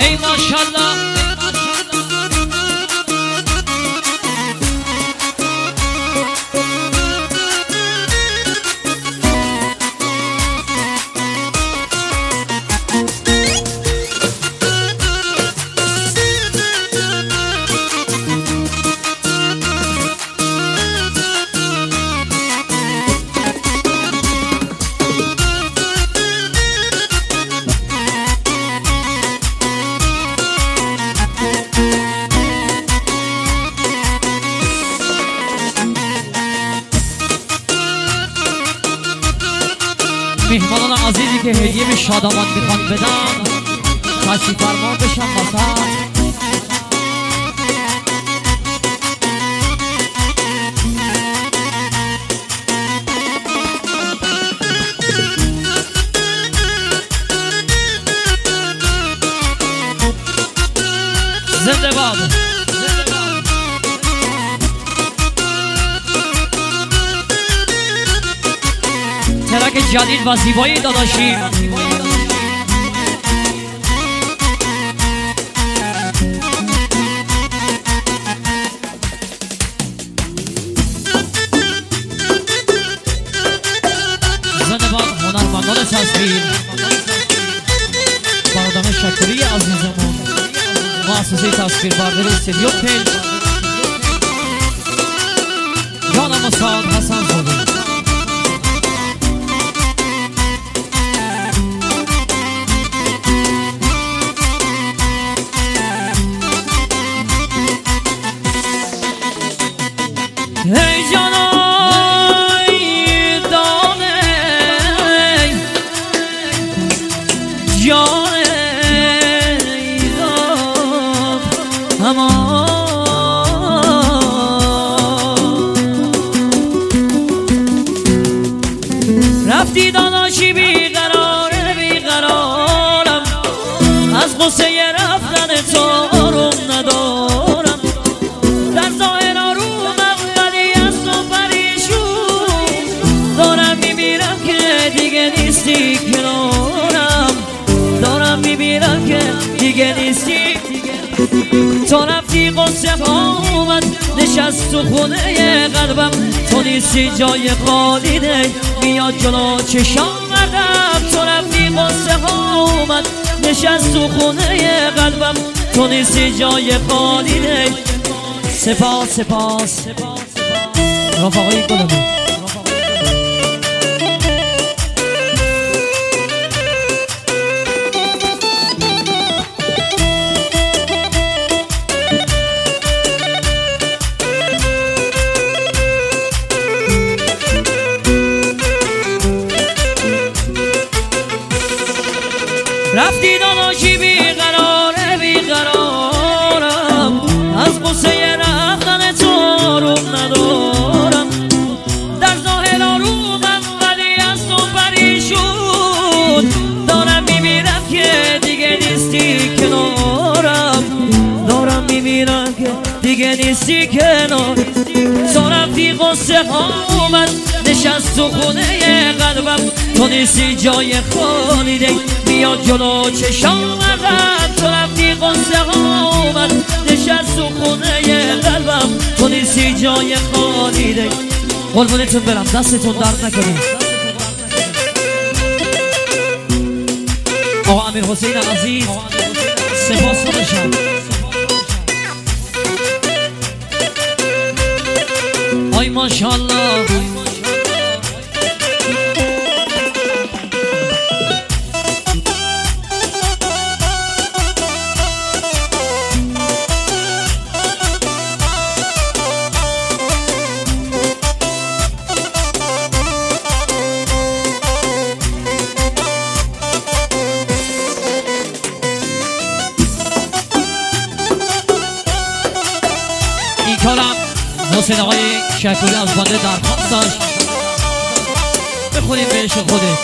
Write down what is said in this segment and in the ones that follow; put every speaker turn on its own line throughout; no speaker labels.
ای ماشالله مهمانان عزیزی که هدیه به شادمان میخوان بدن تشریف فرما بشن وسط. زنده باد ترک جدید و زیبایی داداشی زنده باد هنرمندان تصویر برادر شکری عزیزمون مؤسسه تصویر برداری استودیو تل جانم استاد حسن زاده ای جانای دانه جان ایدان اما رفتی داناشی بیقرارم از غصه رفتن تو آروم ندارم در ظاهر نیستی کنارم دارم میبینم که دیگه نیستی تو رفتی قصه اومد نشست تو خونه قلبم تو نیستی جای خالی ده میاد جلو چشام مردم تو رفتی قصه اومد نشست تو خونه قلبم تو نیستی جای خالی ده سپاس رفقای گلمون رفتی داناشی بیقرارم از قصه رفتن تو آروم ندارم در ظاهر آرومم ولی از تو پریشون دارم میبینم که دیگه نیستی کنارم دارم میبینم که دیگه نیستی کنار تو رفتی قصه اومد نشست تو خونه قلبم تو نیستی جای خالی ده میاد جلو چشام مردم تو رفتی قصه اومد نشست تو خونه قلبم تو نیستی جای خالی ده قربونتون برم دستتون درد نکنه آقا امیر حسین عزیز سپاس داداشم آی ماشالله این کارم حسین آقای شکری از بنده درخواست داشت بخونیم بهش خودت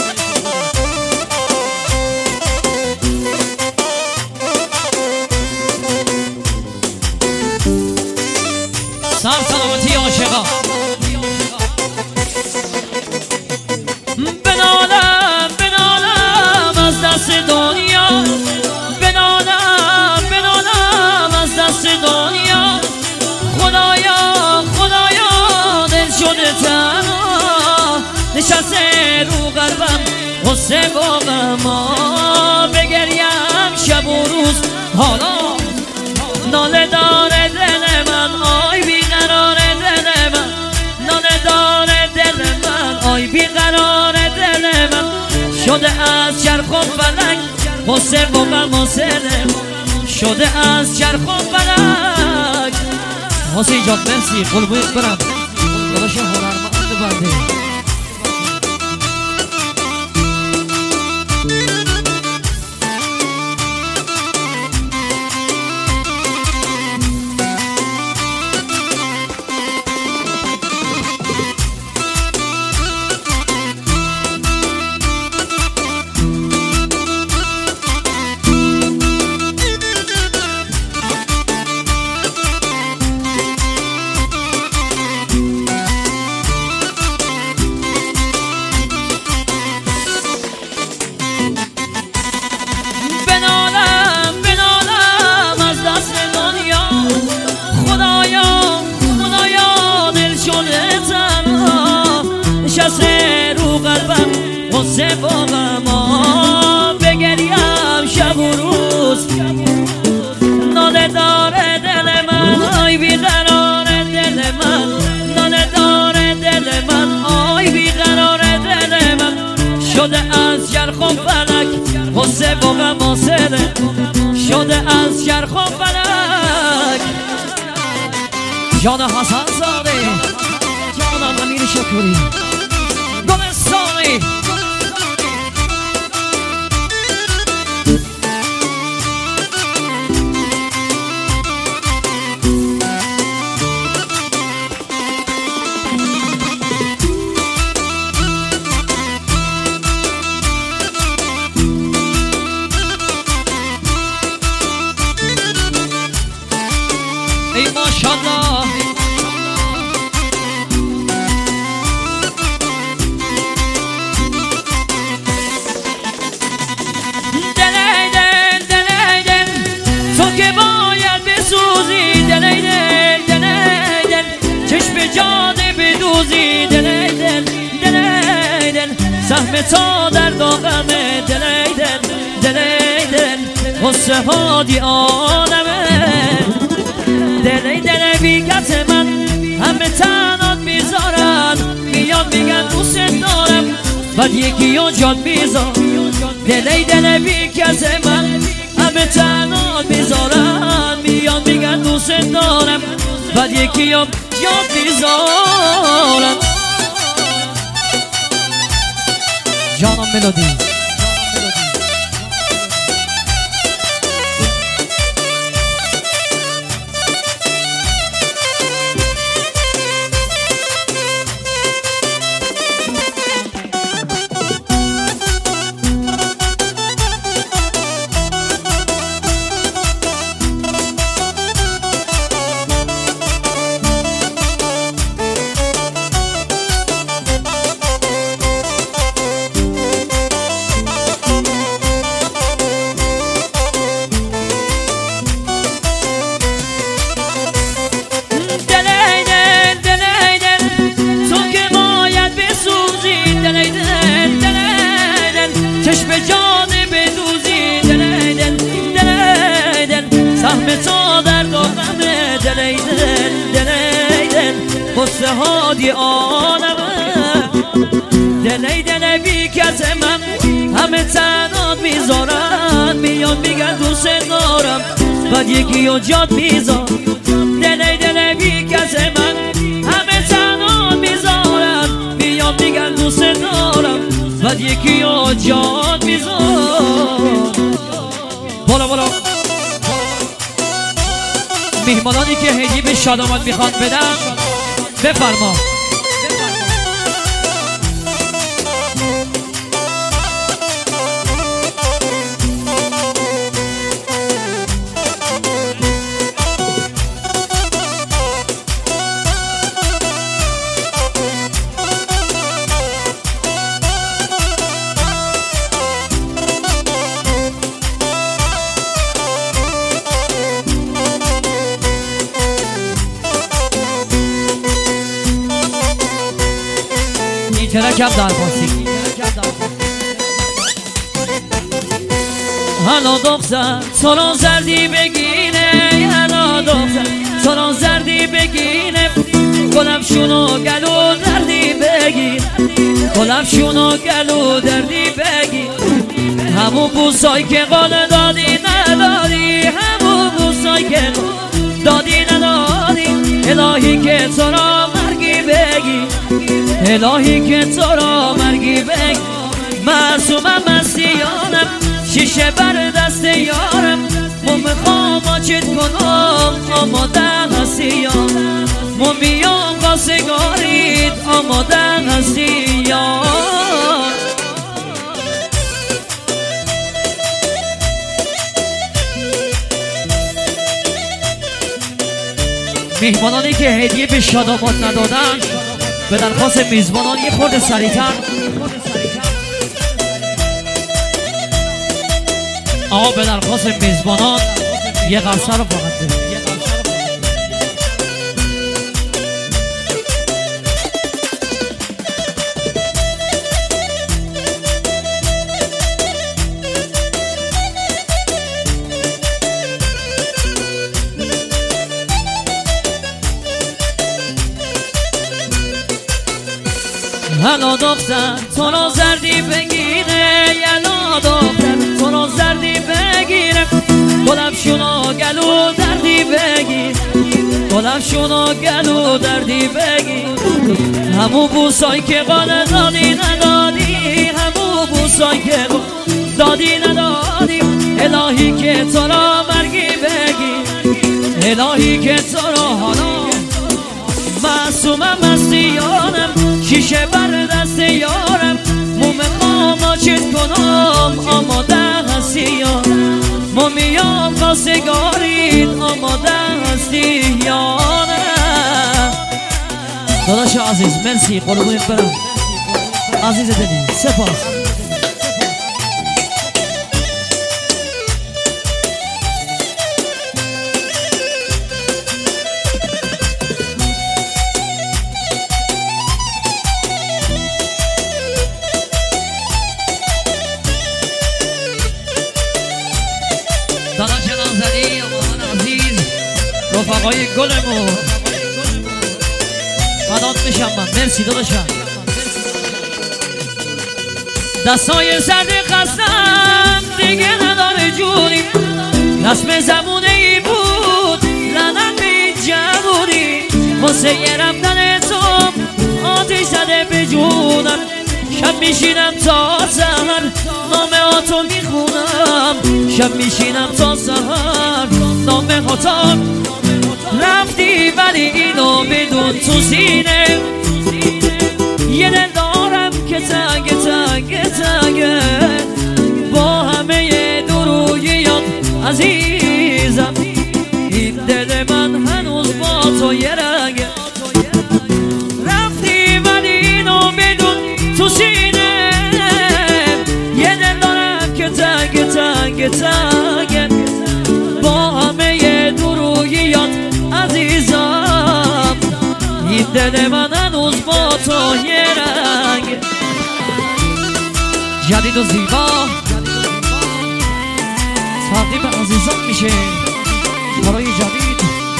سر سلامتی عاشقا بنالم از دست دنیا بنالم غصه و غما بگریم شب و روز حالا ناله داره دل من آی بیقرار دل من ناله داره دل من آی بیقرار دل من شده از چرخ و فلک غصه و غم و سله شده از چرخ و فلک حسین جان مرسی قلبویت برم داداش هنرمند بنده غصه و غما بگریم شب و روز ناله داره دل من آی بیقرار دل من ناله داره دل من آی بیقرار دل من شده از چرخ و فلک غصه و غم و سله شده از چرخ و فلک جان حسن زاده جانم امیر شکری گلستانی ای ماشالله دلیدن تو که باید بسوزی دلیدن چشم جاده بدوزی دلیدن سهم تا در داغمه دلیدن غصه ها دی آدمه دل بی کس من همه تنات میذارن میان میگن دوست دارم بعد یکی ها جاد میذار دل بی کس من همه تنات میذارن میان میگن دوست دارم بعد یکی ها جاد میذارن جانم ملودی چشم جانه بدوزی دلیدن سهم تا در داغمه دلیدن غصه ها دی آنمه دلیدن بی کس من همه تنات میذارن میان میگن دوست دارم بعد یکی ها جاد میذار دلیدن بی کس من همه تنات میذارن میان میگن دوست دارم بعد یکی ها جاد میذار بالا میهمانانی که هدیه به شادامت میخوان بدن بفرما ترک هم درباسی هلا دختر تو را زردی بگینه، هلا دختر تو را زردی بگینه، گلفشونو گلو دردی بگیر، گلفشونو گلو دردی بگیر. همون بوسایی که قال دادی ندادی، همون بوسایی که دادی ندادی، الهی که تو را مرگی بگی، الهی که تو را مرگی بگی. معصومم مستیانم شیشه بر دست یارم، مو میخوام آچت کنم آماده هستی یار، مو میام قاسگاریت آماده هستی یار. میهمانانی که هدیه به شاداباد ندادن به درخواست میزبانان یه خورده سریع‌تر. آقا به درخواست میزبانان یه قرصه رو فقط ده. هلا دختر تو را زردی بگیره، یلا دختر تو را زردی بگیره، گلفشونو گلو دردی بگیر، گلفشونو گلو دردی بگیر. همون بوسایی که قال دادی ندادی، همون بوسایی که دادی ندادی، الهی که تو را مرگی بگیر، الهی که تو را حالا. معصومم مستیانم شیشه بر دست یارم، مو میخوام آچت کنم آماده هستی یار، مو میام قاسگاریت آماده هستی یار. داداش عزیز مرسی قربونت برم عزیز دلی، سپاس. داداش نازنی امان عزیز رفقای گلمون فدات میشم من، مرسی داداشم. دستای سرد خستم دیگه نداره جونی، رسم زمونه ای بود لعنت به این جوونی، واسه یه رفتن تو آتش زده به جونم، شب میشینم تا سحر نامه هاتو میخونم، شب میشینم تا سحر نامه هاتو. رفتی ولی اینو بدون تو سینه، یه دل دارم که تنگ تنگ تنگه، با همه دروییات عزیزم، این دل من هنوز با تو یه رنگه. رفتی ولی اینو بدون تو سینه، یه دل دارم که تنگ تنگ تنگه، با همه دروییات عزیزم، این دل من هنوز با تو یه رنگ. جدید و زیبا تقدیم عزیزان میشه برای جدید.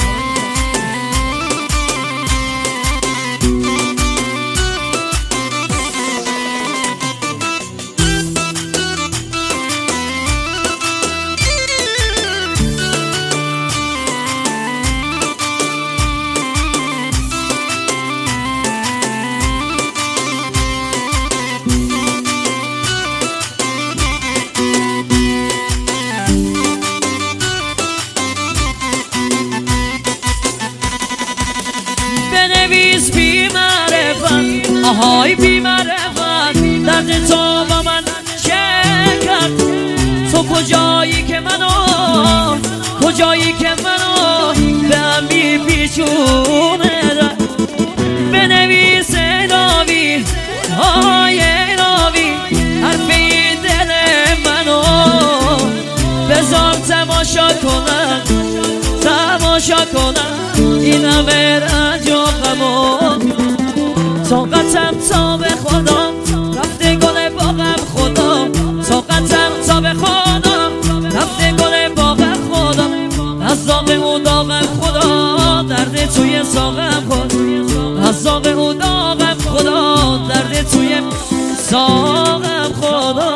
بنویس بی معرفت، آهای بی معرفت، درد تو با من چه کرد؟ تو کجایی که منو، کجایی که منو به هم بی پیچونه در. بنویس الهی، آهای الهی، حرف این دل منو بذار تماشا کنن، تماشا کنن این همه رنج و غمون. طاقتم تا به خدا رفته گل باغم خدا، طاقتم تا به خدا ساقم خدا.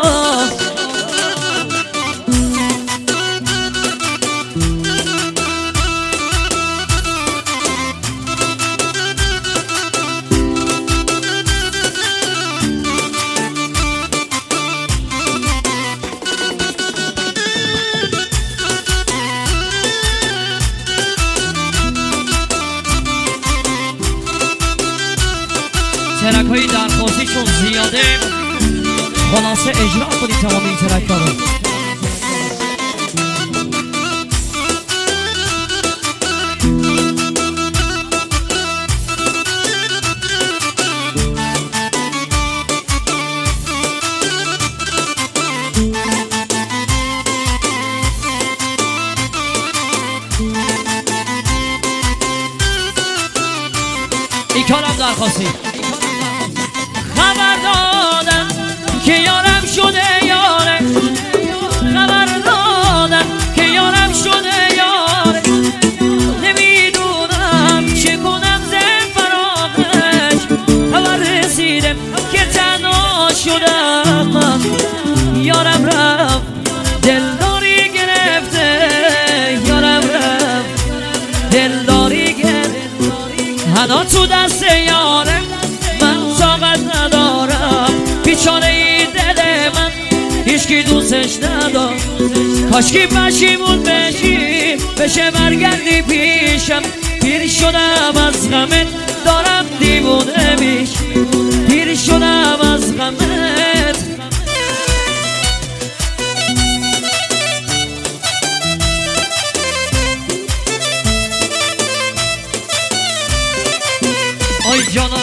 ترک های درخواستی چون زیاده خلاصه اجرا کنید تمام این ترک ها رو. این کارم درخواستی خبر دادن که یارم شده یاره، خبر دادن که یارم شده یاره، نمیدونم چه کنم زن فراغش، خبر رسیدم که تنها شدم من، یارم رفت دلداری گرفته، یارم رفت دلداری گرفته، هنا تو دست یارم من طاقت ندارم، بیچاره ای دل من هیچکی دوستش ندار، کاشکی پشیمون بشه برگردی پیشم، پیر شدم از غمت دارم دیوونه میش، پیر شدم از غمت. آی جانم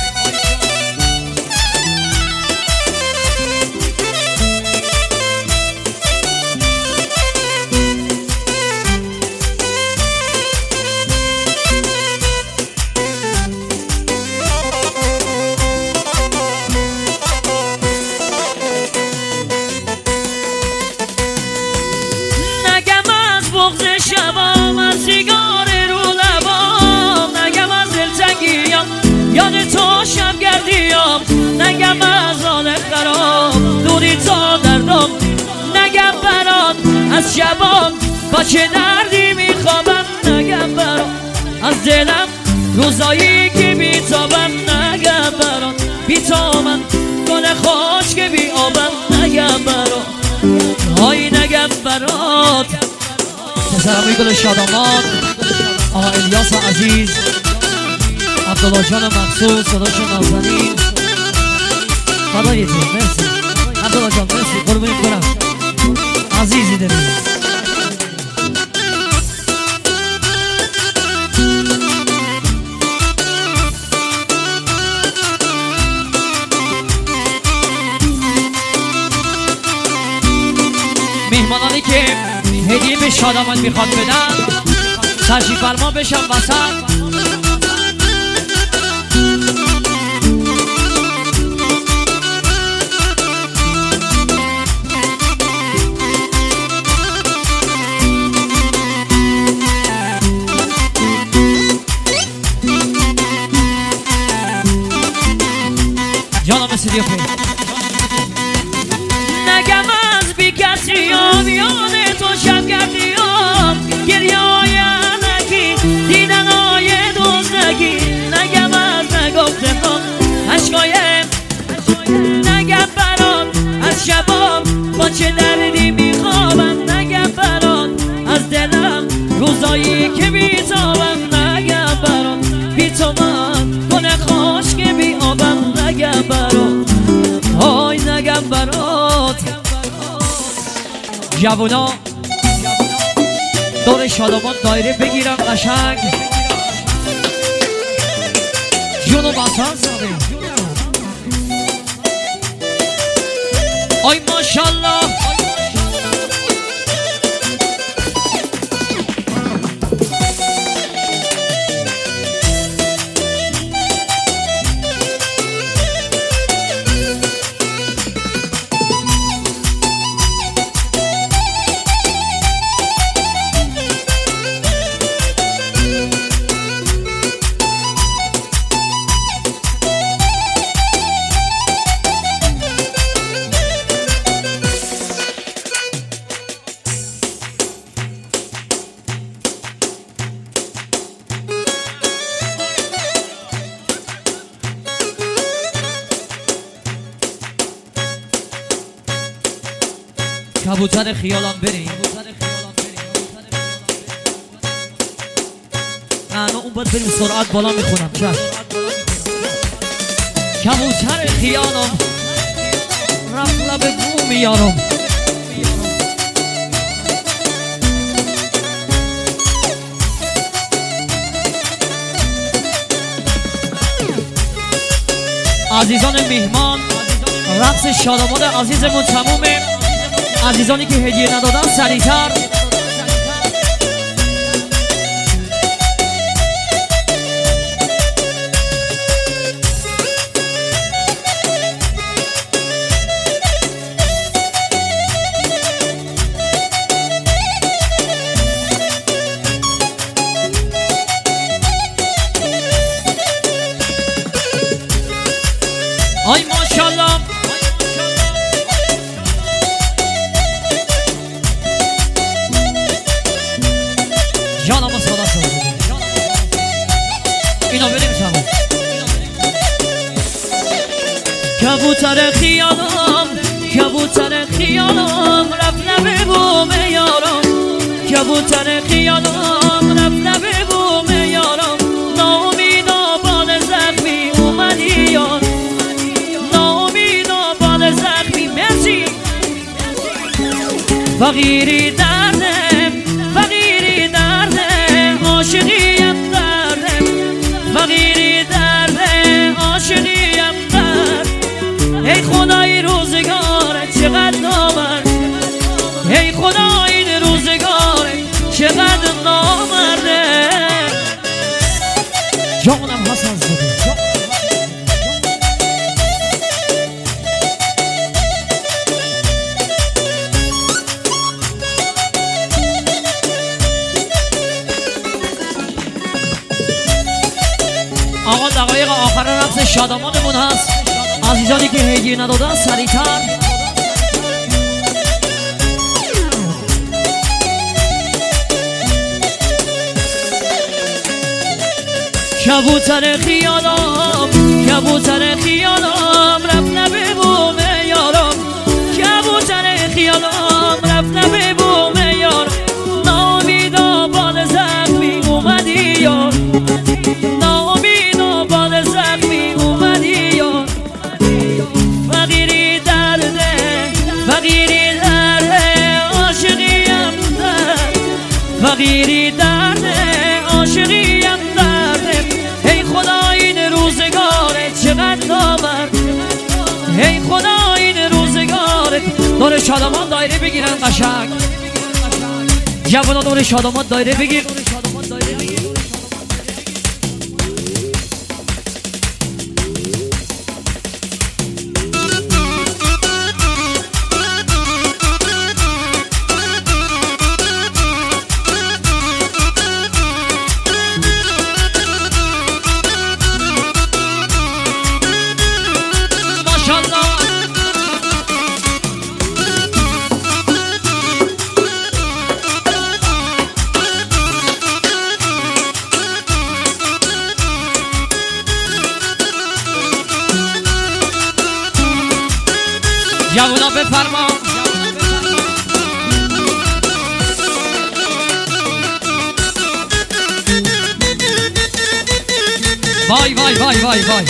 نگم از بغض شبام، از سیگار رو لبام، نگم از دلتنگیام یاد تو شب گردیام، نگم از حال خراب دوری تا دردم، نگم برات از شبام با چه دردی میخوابم، نگم برات از دلم روزایی که بیتابم، نگم برات بیتا من گل خوش که بی آبم، نگم برات های نگم برات. پسرم گل شادامان آقا الیاس عزیز، عبدالله جان مخصوص، صداشون نازنین، فدای تو، مرسی عبدالله جان، مرسی قربونت برم عزیزی دلی. میهمانانی که هدیه به شادامان میخواد بدن تشریف فرما بشم وسط. جانم سیدیو پی نگم از بی کسیام، یاد تو شب گردیام، گریه های نکی دیدن های دوزنکی، نگم از نگفته خون عشقایم، نگم برات از شبام با چه دردی میخوابم، نگم برات از دلم روزایی که بیتابم، نگم برات بی تو من گل خوش که بی آبم، نگم برات های نگم برات. جوونا دور شادامان دایره بگیرم قشنگ، جونو بسان ساده آی ماشالله. کبوتر خیالم بریم. نه اون باید بریم سرعت بالا میخونم. چشم کبوتر خیالم رفت لب بو میارم. عزیزان میهمان، رقص شاداماد عزیزمون تمومه. عزیزانی که هدیه ندادن سریعتر. آی ماشاءالله جانم صدا سازه اینا بریم سمون. کبوتر خیالم کبوتر خیالم رفت لب بوم یارم. کبوتر خیالم رفت لب بوم یارم. ناامیدا بال زخمی اومدی یار. فقیری دردم فقیری دردم عاشقیم دردم. فقیری دردم عاشقیم درد. ای خدا این روزگار چقدر نامرد. ای خدا این روزگار چقدر نامرده. جانم حسن زده آقا دقایق آخر رقص شادامانمون هست. عزیزانی که هدیه ندادن سریعتر. کبوتر خیالم کبوتر خیالم رفت لب بوم یارم. کبوتر خیالم رفت لب بوم یارم. ناامیدا بال زخمی اومدی یار. فقیری درده فقیری درده عاشقیم درد. فقیری درده عاشقیم درده. ای خدا این روزگار چقدر نامرد. ای خدا این روزگار. دور شادمان دایره بگیرن قشنگ. جوانا دور شادمان دایره بگیر. جوانا بفرما. وای وای وای وای وای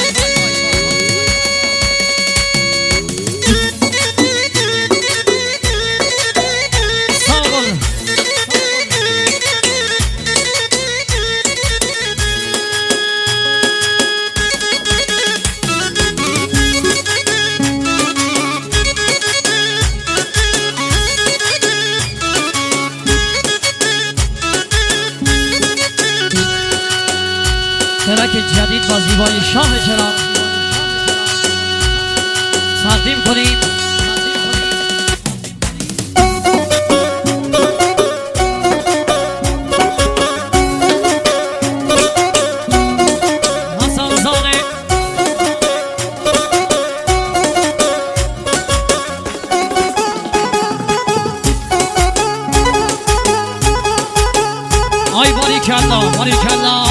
ترک جدید با زیبای شاه چراغ تقدیم کنیم. حسن زاده آی باریکالله باریکالله.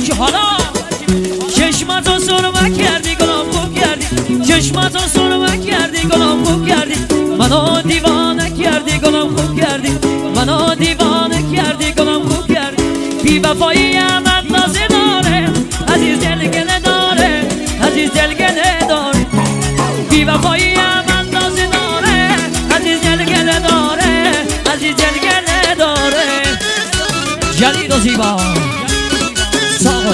باشی حالا چشماتو سرمه کردی گلام خوب کردی چشماتو سرمه کردی گلام خوب کردی منو دیوانه کردی گلام خوب کردی منو دیوانه کردی گلام خوب کردی بی وفایی هم اندازه داره عزیز دلگله داره عزیز دلگله داره بی وفایی هم اندازه داره عزیز دلگله داره عزیز دلگله داره جدید و زیبا ساقل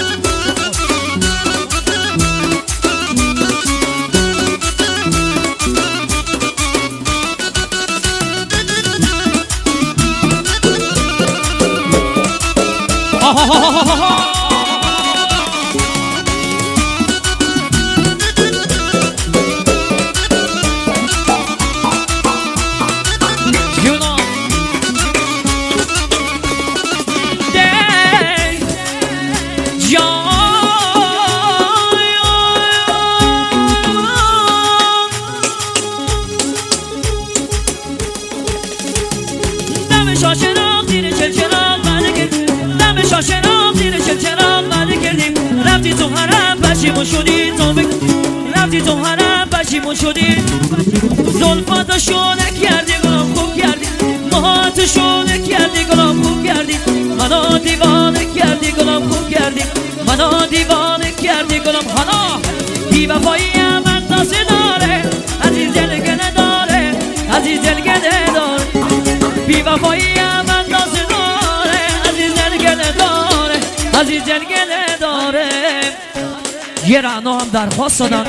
رفتی تو حرم پشیمون شدی رفتی تو حرم پشیمون شدی زلفاتو شونه کردی گلام خوب کردی موهاتو شونه کردی گلام خوب کردی منو دیوانه کردی گلام خوب کردی منو دیوانه کردی گلام حالا بی وفایی هم اندازه داره عزیز دلگله داره عزیز دلگله داره بی وفایی هم اندازه داره عزیز دلگله داره عزیز دلگله داره یه رعنا هم درخواست دادن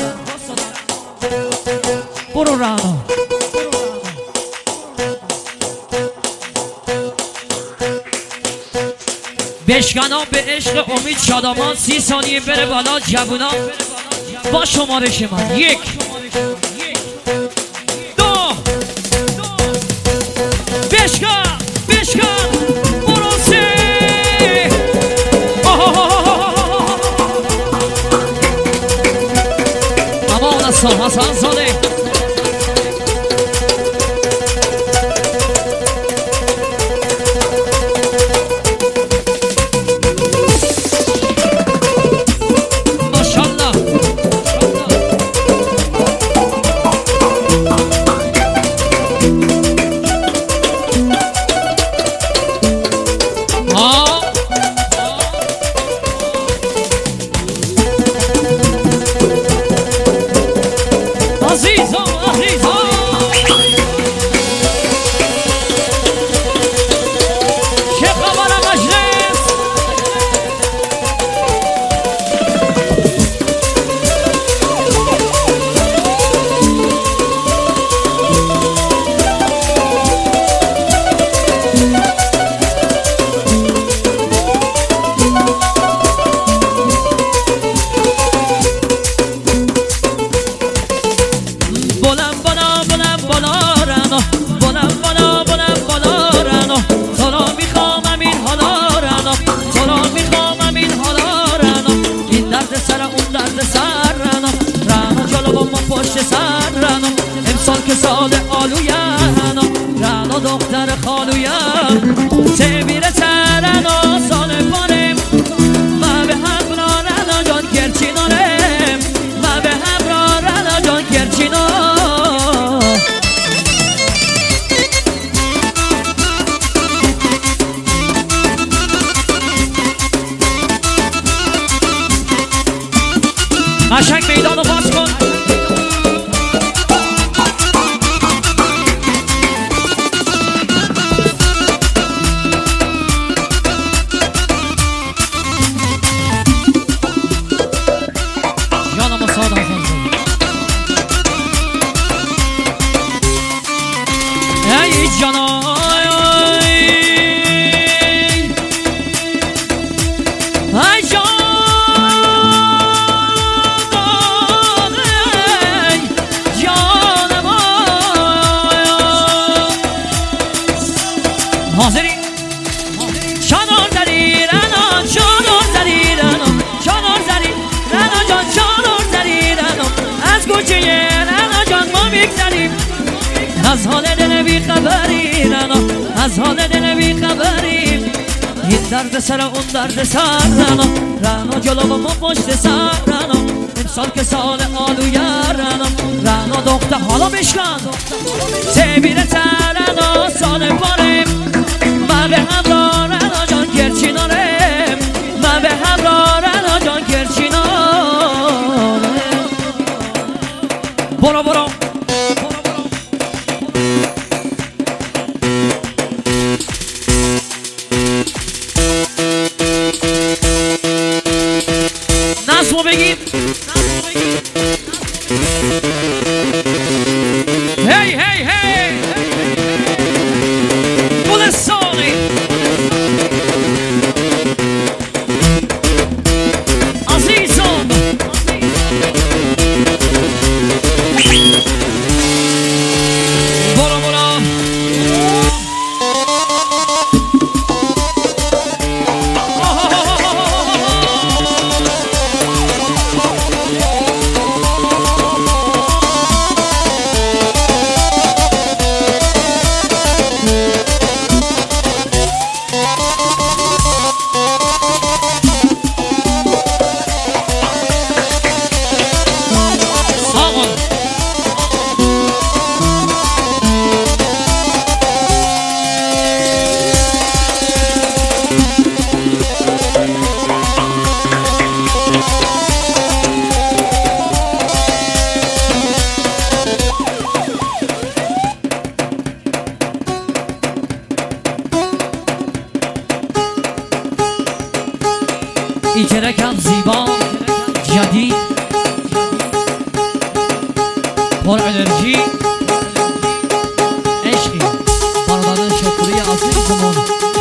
برو رعنا بشکنا به عشق امید شادامان 30 ثانیه بره بالا جوونا با شمارش من 1 2 بشکن برو 3 امان از حسن زاده دختر خالویم سبیره ترن و سال پارم ما به هم را رنا جان کرچینارم ما به هم را رنا جان کرچینار قشنگ میدان رو باز کن از حال دل بی خبری رنا از حال دل بی خبری درد سر اون درد سر رنا جلو ما پشت سر رنا امسال که سال آلوی رنا دخته حالا بشکن سبیل ترنا سال بارم من به همراه رنا جان گرچینارم من به همراه رنا جان گرچینارم برو برو نظمو بگیم هی هی هی گلستانی عزیزان برو برو این ترکم زیبا جدید پر انرژی عشقی برادران شکری عزیزمون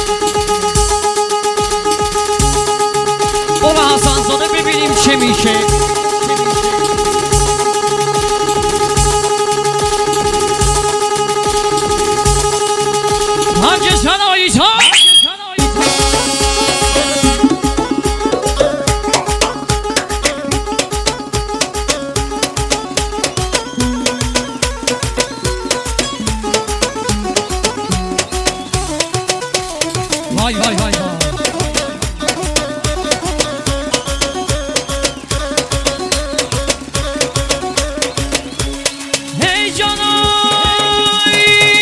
برو حسن زاده ببینیم چه میشه هنجه شناییت ها وای وای وای هی جانای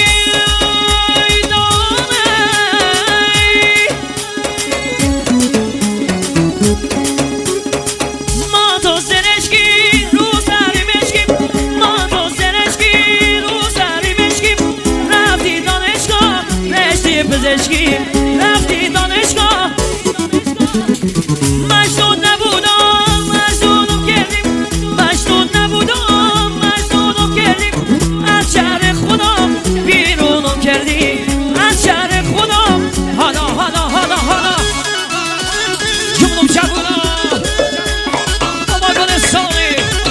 دانه ما تو زرشکی رو سری مشکیم ما تو زرشکی رو سری مشکیم رفتی دانشگاه رشته پزشکی رفتی دانشگاه مجنون نبودم مجنونم کردیم مجنون نبودم مجنونم کردیم از شهر خودم بیرونم کردیم از شهر خودم حالا حالا حالا حالا جونم جوونا بابا گلستانی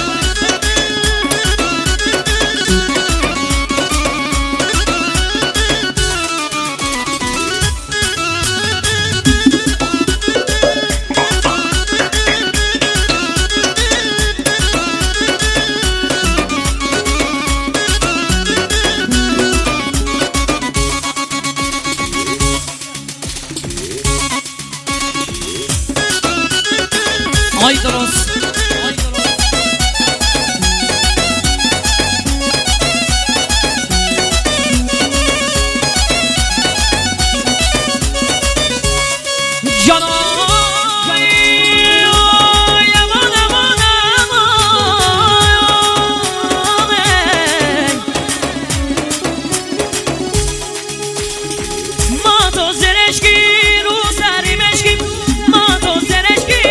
آی درست جانای امان امان امان ما تو زرشکی رو سری مشکیم ما تو زرشکی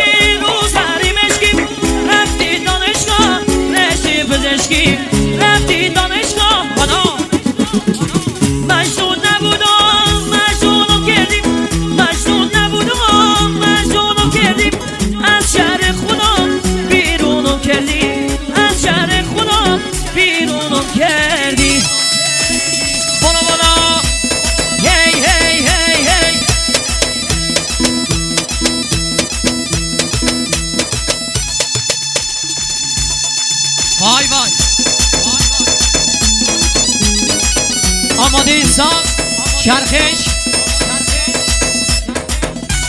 رفتی دانشگاه رشته پزشکی رفتی دانشگاه حالا مجنون نبودم مجنونم کردیم مجنون نبودم مجنونم کردیم از شهر خودم بیرونم کردیم از شهر خودم بیرونم کردیم بالا بالا هی هی هی هی وای وای آماده ساز چرخش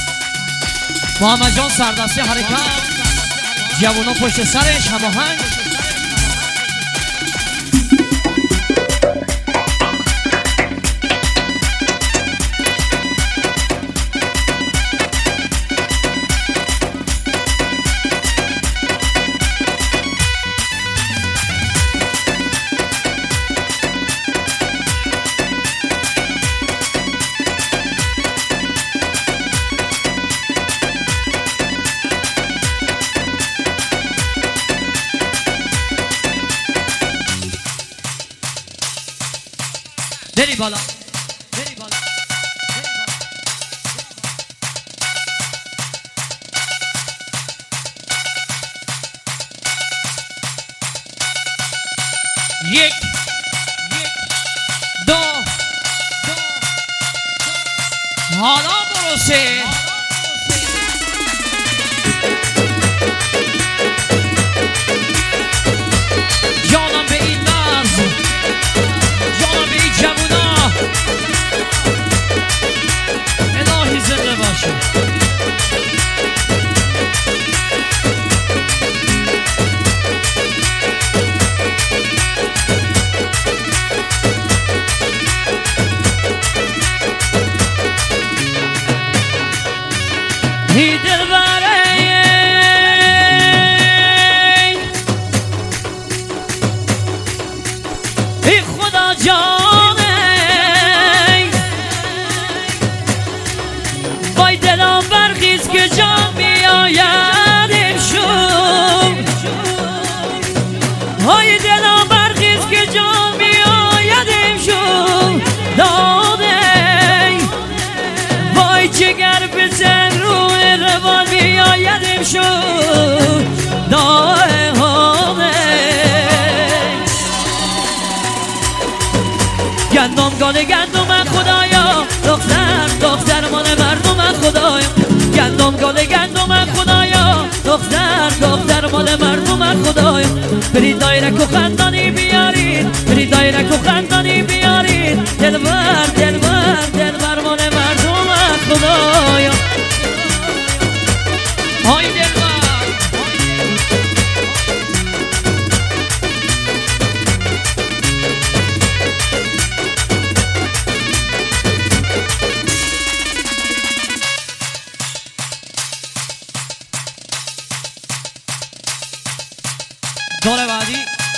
محمد جان سردستی حرکت، جوونا پشت سرش هماهنگ. بری بالا بری بالا یک دو حالا برو سه جانم به این ناز، جانم به این جوونا، الهی زنده باشه. ای دلبره ای خدا جانه وای دلم برخیز که جان میآید امشب، وای دلم برخیز که جان میآید امشب داده، وای جگر بزن روی روان میآید امشب داده. گندم گاله گندم خدایا، دختر دختر مال مردم خدایا، گندم گاله گندم خدایا، دختر دختر مال مردم خدایا. برید دایره کو خندانی بیارید، برید دایره کو خندانی بیارید، دلبر دلبر دلبر مال مردم خدایا. های دلبر دور بعدی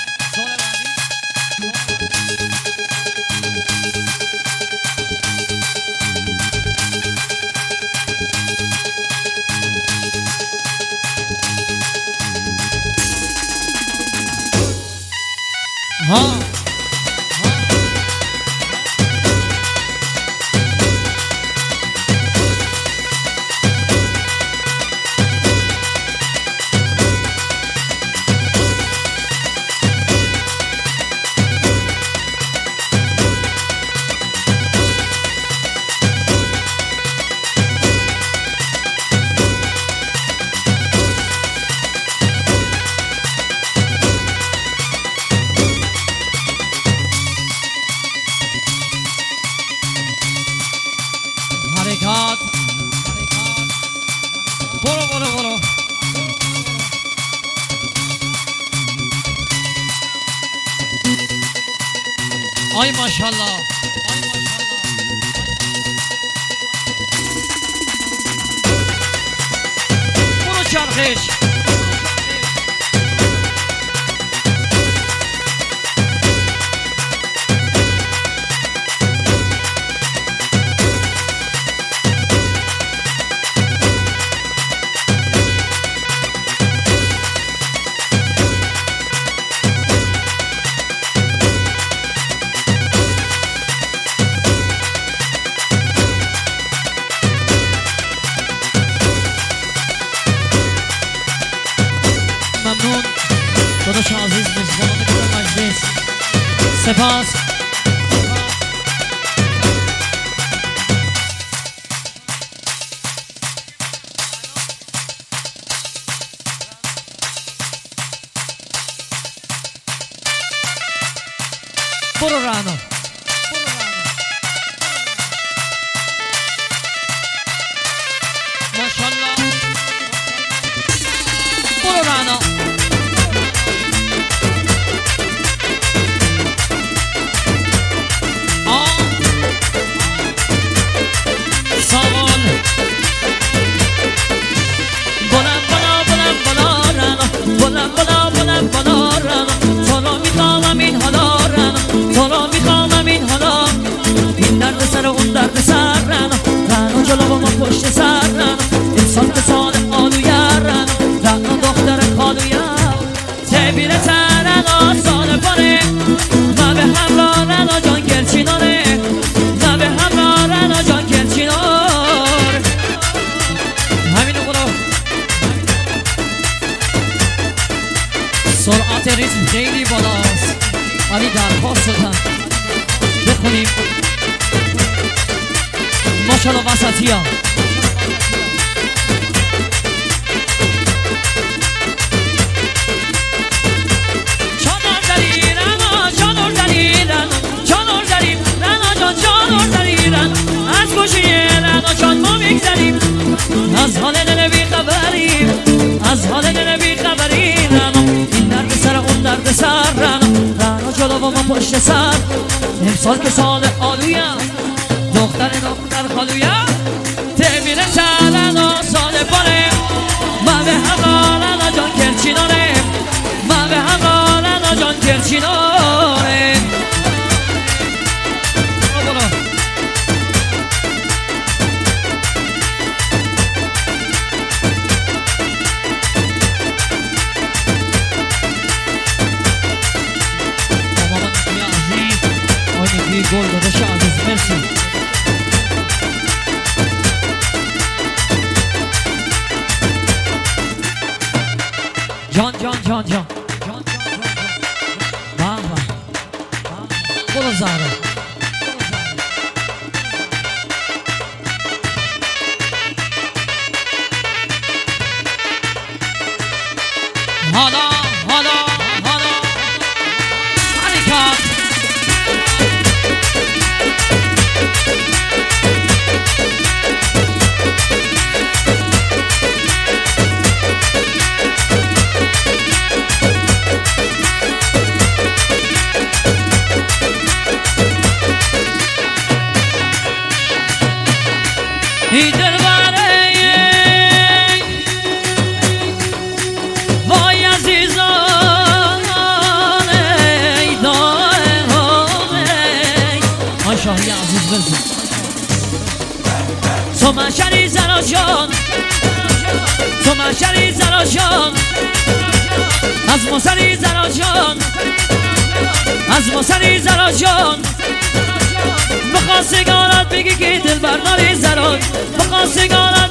ها حرکات، برو برو برو. آی ماشاءالله برو چرخش. ممنون داداش عزیز میزبانان گل مجلس، سپاس. برو رانا ماشاءالله. درد سر رنا جلو با ما پشت سر رنا انسان که سال آلویه رنا دختر خالویه تبیر ترنا سال پاره ما به همراه رنا جان گرچیناره ما به همراه رنا جان گرچینار همینو برو سرعت ریتم خیلی بالاست ولی درخواست دادن بخونیم ماشالله وسطی ها از خوشی رنا جان ما میگذریم از حال دل بی خبریم از حال دل بی خبریم رنا این درد سر اون درد سر رنا جلو و ما پشت سر امسال که سال آلویه دختر خالویه تبیر رنا سال باره ما به همراه رنا جان گرچیناره ما به همراه رنا جان گرچیناره گل داداش عزیز مرسی جان بابا برو زهرا حالا حرکات این دلبره وای عزیزان ای شاهی عزیز بزن تو محشری زرا جان تو محشری زرا جان از مصری زرا جان از مصری زرا جان بخواستگارت بگی که دل برداری زران بخواستگارت